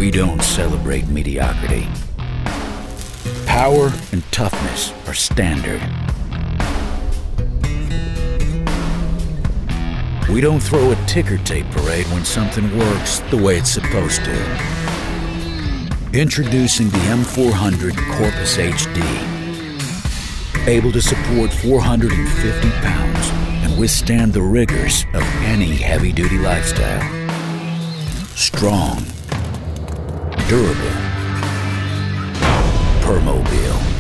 We don't celebrate mediocrity. Power and toughness are standard. We don't throw a ticker tape parade when something works the way it's supposed to. Introducing the M400 Corpus HD. Able to support 450 pounds and withstand the rigors of any heavy-duty lifestyle. Strong. Durable. Permobile.